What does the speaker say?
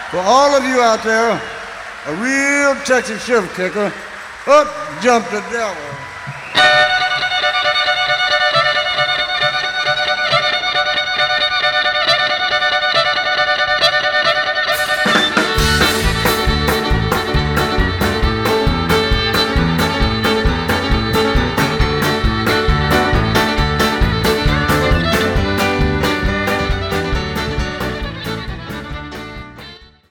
For all of you out there, a real Texas shift kicker, up jumped the devil.